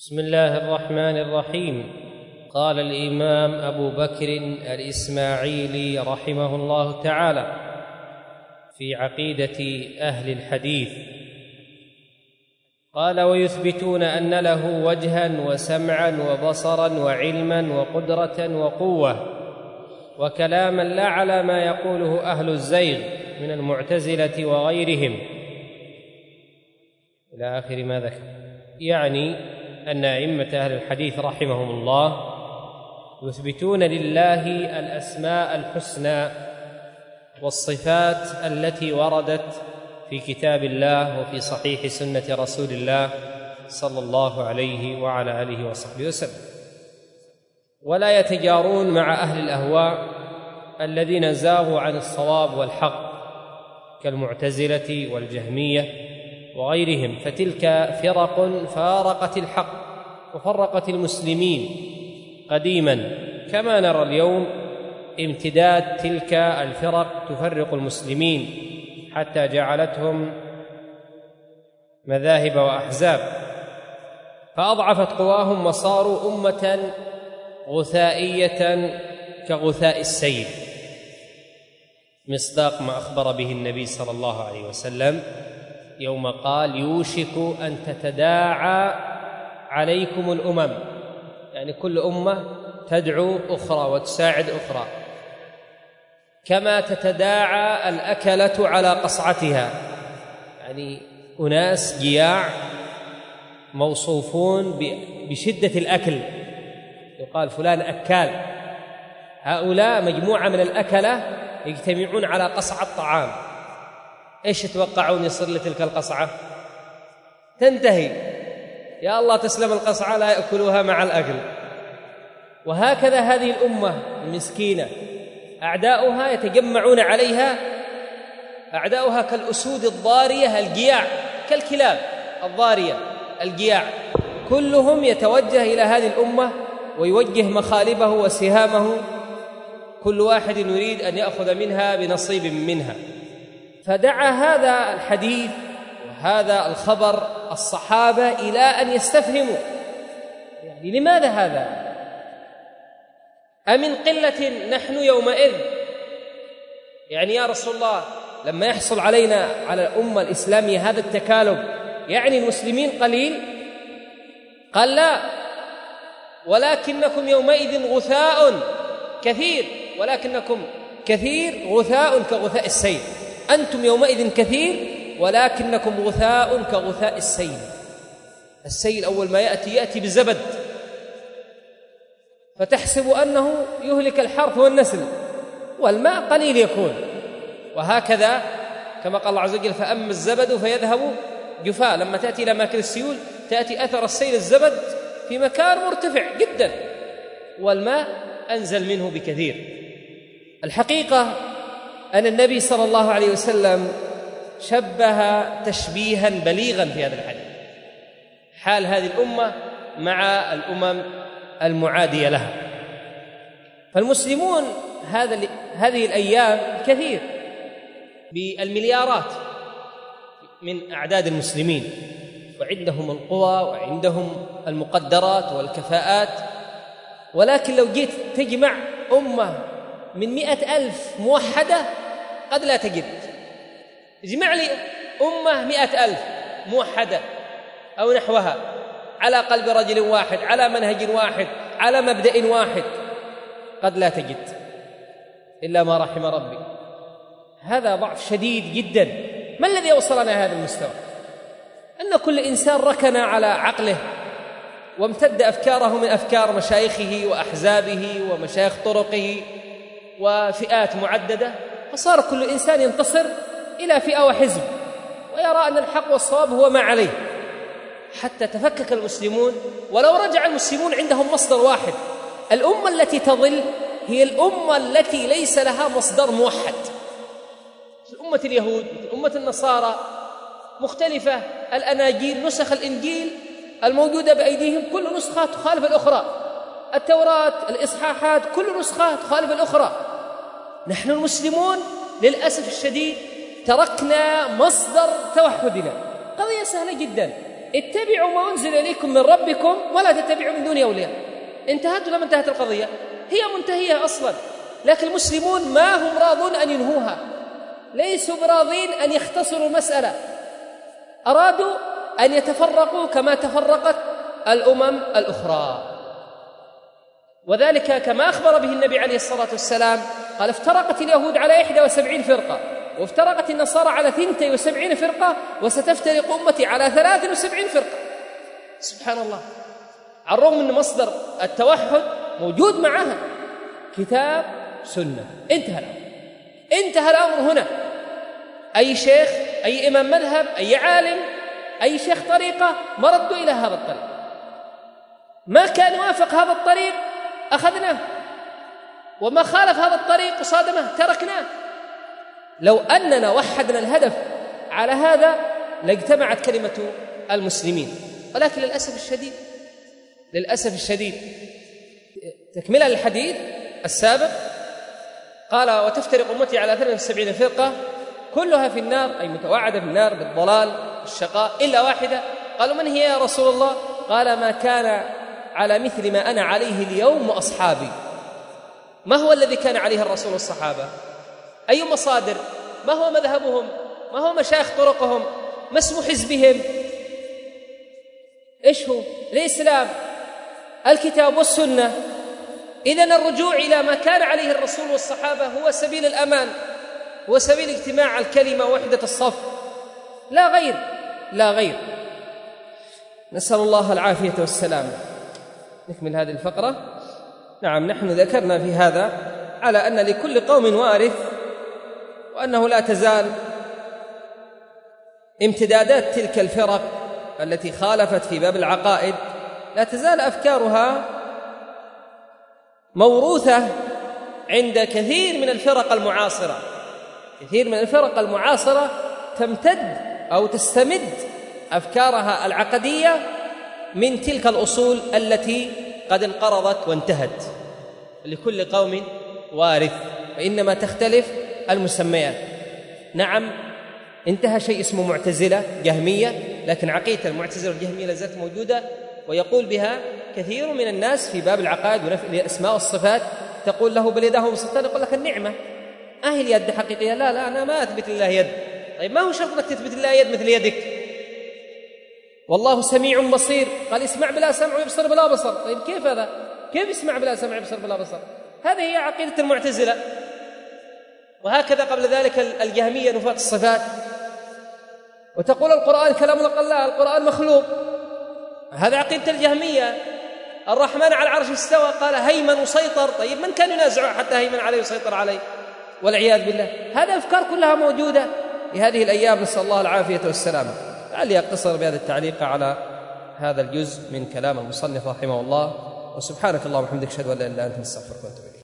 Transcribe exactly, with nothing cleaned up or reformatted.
بسم الله الرحمن الرحيم. قال الإمام أبو بكر الإسماعيلي رحمه الله تعالى في عقيدة أهل الحديث، قال: ويثبتون أن له وجها وسمعا وبصرا وعلما وقدرة وقوة وكلاما لا على ما يقوله أهل الزيغ من المعتزلة وغيرهم إلى آخر ما ذكر. يعني أن أئمة أهل الحديث رحمهم الله يثبتون لله الأسماء الحسنى والصفات التي وردت في كتاب الله وفي صحيح سنة رسول الله صلى الله عليه وعلى آله وصحبه وسلم، ولا يتجارون مع أهل الأهواء الذين زاغوا عن الصواب والحق كالمعتزلة والجهمية وغيرهم، فتلك فرق فارقت الحق وفرقت المسلمين قديما، كما نرى اليوم امتداد تلك الفرق تفرق المسلمين حتى جعلتهم مذاهب وأحزاب، فأضعفت قواهم وصاروا أمة غثائية كغثاء السيل، مصداق ما أخبر به النبي صلى الله عليه وسلم يوم قال: يوشك أن تتداعى عليكم الأمم، يعني كل أمة تدعو أخرى وتساعد أخرى، كما تتداعى الأكلة على قصعتها، يعني أناس جياع موصوفون بشدة الأكل، يقال فلان أكال، هؤلاء مجموعة من الأكلة يجتمعون على قصعة طعام، إيش تتوقعون يصير لتلك القصعة؟ تنتهي، يا الله تسلم القصعة، لا يأكلوها مع الأكل. وهكذا هذه الأمة المسكينة أعداؤها يتجمعون عليها، أعداؤها كالأسود الضارية الجياع، كالكلاب الضارية الجياع، كلهم يتوجه إلى هذه الأمة ويوجه مخالبه وسهامه، كل واحد يريد أن يأخذ منها بنصيب منها. فدعا هذا الحديث وهذا الخبر الصحابة إلى أن يستفهموا، يعني لماذا هذا؟ أمن قلة نحن يومئذ؟ يعني يا رسول الله لما يحصل علينا على الأمة الإسلامية هذا التكالب يعني المسلمين قليل؟ قال: لا، ولكنكم يومئذ غثاء كثير، ولكنكم كثير غثاء كغثاء السيل، أنتم يومئذ كثير ولكنكم غثاء كغثاء السيل. السيل أول ما يأتي يأتي بزبد، فتحسب أنه يهلك الحرث والنسل، والماء قليل يكون، وهكذا كما قال الله عز وجل: فأما الزبد فيذهب جفاء. لما تأتي إلى أماكن السيول تأتي أثر السيل الزبد في مكان مرتفع جدا، والماء أنزل منه بكثير. الحقيقة أن النبي صلى الله عليه وسلم شبه تشبيها بليغا في هذا الحديث حال هذه الأمة مع الأمم المعادية لها. فالمسلمون هذا هذه الأيام كثير بالمليارات من أعداد المسلمين، وعندهم القوى وعندهم المقدرات والكفاءات، ولكن لو جيت تجمع أمة من مئة ألف موحدة قد لا تجد. اجمع لي أمة مئة ألف موحدة أو نحوها على قلب رجل واحد، على منهج واحد، على مبدأ واحد، قد لا تجد إلا ما رحم ربي. هذا ضعف شديد جدا. ما الذي أوصلنا هذا المستوى؟ أن كل إنسان ركن على عقله وامتد أفكاره من أفكار مشايخه وأحزابه ومشايخ طرقه وفئات معددة، فصار كل إنسان ينتصر إلى فئة وحزب ويرى أن الحق والصواب هو ما عليه، حتى تفكك المسلمون. ولو رجع المسلمون عندهم مصدر واحد، الأمة التي تضل هي الأمة التي ليس لها مصدر موحد. أمة اليهود، أمة النصارى مختلفة الأناجيل، نسخ الإنجيل الموجودة بأيديهم كل نسخة تخالف الأخرى، التوراة، الإصحاحات، كل نسخة تخالف الأخرى. نحن المسلمون للأسف الشديد تركنا مصدر توحدنا. قضية سهلة جدا، اتبعوا ما أنزل إليكم من ربكم ولا تتبعوا من دون أولياء. انتهت ولا ما انتهت القضية؟ هي منتهية أصلا، لكن المسلمون ما هم راضون أن ينهوها، ليسوا براضين أن يختصروا المسألة، أرادوا أن يتفرقوا كما تفرقت الأمم الأخرى. وذلك كما أخبر به النبي عليه الصلاة والسلام قال: افترقت اليهود على إحدى وسبعين فرقة، وافترقت النصارى على ثنتي وسبعين فرقة، وستفترق أمتي على ثلاث وسبعين فرقة. سبحان الله، على الرغم أن مصدر التوحد موجود معها، كتاب سنة. انتهى الأمر، انتهى الأمر هنا. أي شيخ، أي إمام مذهب، أي عالم، أي شيخ طريقة ما ردوا إلى هذا الطريق، ما كان يوافق هذا الطريق أخذناه، وما خالف هذا الطريق وصادمه تركناه. لو أننا وحدنا الهدف على هذا لاجتمعت كلمة المسلمين، ولكن للأسف الشديد للأسف الشديد تكملة الحديث السابق قال: وتفترق أمتي على ثلاث وسبعين فرقة كلها في النار، أي متوعدة في النار بالضلال والشقاء، إلا واحدة. قالوا: من هي يا رسول الله؟ قال: ما كان على مثل ما أنا عليه اليوم وأصحابي. ما هو الذي كان عليه الرسول والصحابة؟ أي مصادر؟ ما هو مذهبهم؟ ما هو مشايخ طرقهم؟ ما اسم حزبهم؟ إيش هو الإسلام؟ الكتاب والسنة. إذن الرجوع إلى ما كان عليه الرسول والصحابة هو سبيل الأمان، هو سبيل اجتماع الكلمة ووحدة الصف، لا غير، لا غير. نسأل الله العافية والسلام. نكمل هذه الفقرة. نعم، نحن ذكرنا في هذا على أن لكل قوم وارث، وأنه لا تزال امتدادات تلك الفرق التي خالفت في باب العقائد، لا تزال أفكارها موروثة عند كثير من الفرق المعاصرة. كثير من الفرق المعاصرة تمتد أو تستمد أفكارها العقدية من تلك الأصول التي قد انقرضت وانتهت. لكل قوم وارث، وإنما تختلف المسميات. نعم، انتهى شيء اسمه معتزلة جهمية، لكن عقيدة المعتزلة والجهمية لازالت موجودة، ويقول بها كثير من الناس في باب العقائد ونفي الأسماء والصفات. تقول له: بل يداه مبسوطتان، يقول لك النعمة. أهي اليد حقيقية؟ لا لا، أنا ما أثبت لله يد. طيب ما هو شرط أنك تثبت لله يد مثل يدك؟ والله سميع بصير، قال: اسمع بلا سمع ويبصر بلا بصر. طيب كيف هذا؟ كيف يسمع بلا سمع ويبصر بلا بصر؟ هذه هي عقيدة المعتزلة. وهكذا قبل ذلك الجهمية نفاة الصفات، وتقول القرآن كلام الله، القرآن مخلوق. هذا عقيدة الجهمية. الرحمن على العرش استوى، قال هيمن وسيطر. طيب من كان ينازع حتى هيمن عليه وسيطر عليه؟ والعياذ بالله. هذه أفكار كلها موجودة في هذه الأيام، نسأل الله العافية والسلامة. لعلي أقتصر بهذا التعليق على هذا الجزء من كلام المصنف رحمه الله. وسبحانك اللهم وبحمدك، أشهد أن لا إله إلا أنت، نستغفرك ونتوب إليك.